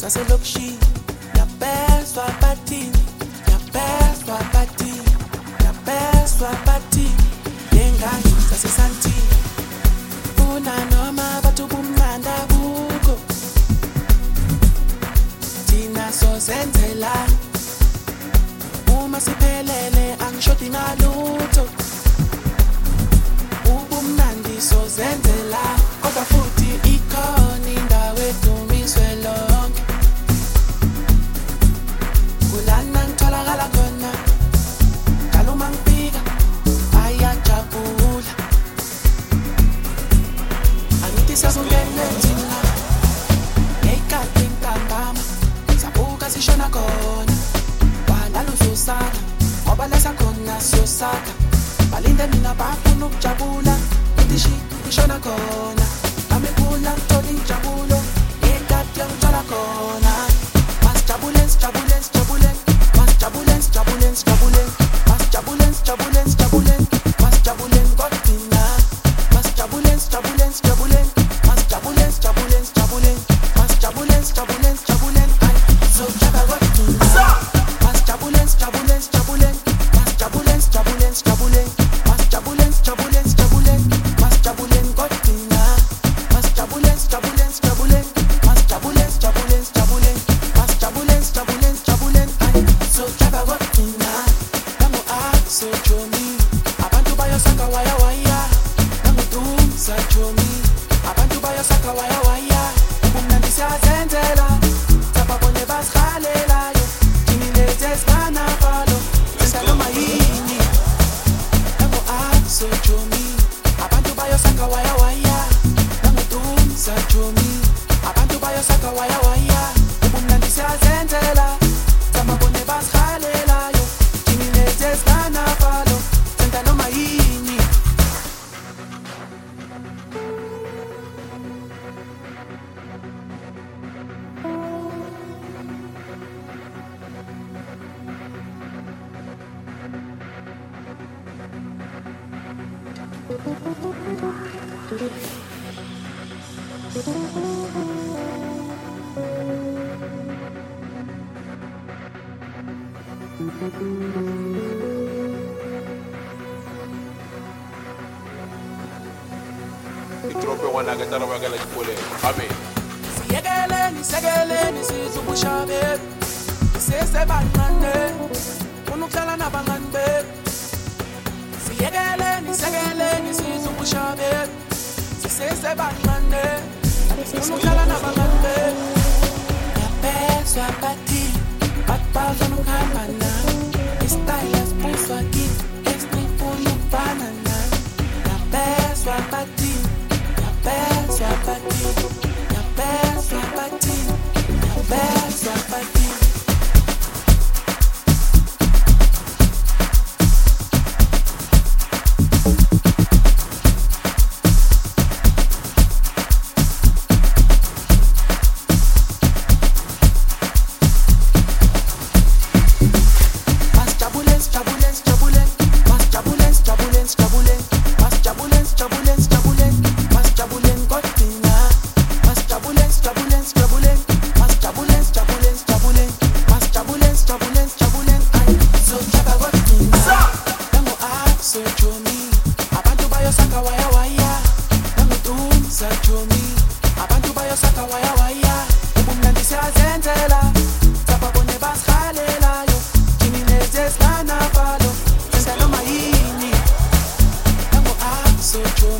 saselokishini yapeswa batini yapeswa batini yapeswa batini lengane sasesantini funa noma bathu bumnanda buko thina sozenzela uma siphelele angishodi ngalutho ubumnandi sozenzela kodwa futhi ikhona indawo edumiswe lonke kulana ngitholakala khona njalo uma ngifika ayajabula angithi sasungene thina ngekade ntambama sabuka sishona khona walala uzosala ngoba lesa khona siyosaka balinde mina bafuna ukujabula ithi ishona khona amekula ngithola injabulo ngekade ngithola khona masijabule sijabule sijabule masijabule sijabule sijabule masijabule sijabule sijabule masijabule kodina masijabule sijabule sijabule masijabule sijabule sijabule masijabule sijabule sijabule ay so jaba kodina masijabule sijabule sijabule masijabule sijabule sijabule masijabule sijabule sijabule masijabule kodina masijabule sijabule sijabule masijabule sijabule sijabule masijabule sijabule sijabule ay so jaba kodina nango so jomi abantu bayosaka waya waya nango dumsa jomi abantu bayosaka waya waya ubumnandi siyazenzela sababone basikhalelayo thini lezi esinganafalo senza noma yini nango so jomi abantu bayosaka waya waya nango dumsa jomi abantu bayosaka waya waya ubumnandi siyazenzela sababone basikhalelayo thini lezi esinganafalo senza noma yini Trope wana gatara wagala kipole. Amen. Siyekeleni sizubushabe sise banane unuklala nabangane siyekeleni sizubushabe sise banane unuklala nabangane yapeswa pati batbaza nukhambana istyle spuswa ki esnifuna banana yapeswa pati yapeswa pati yapeswa pati yapeswa pati so true.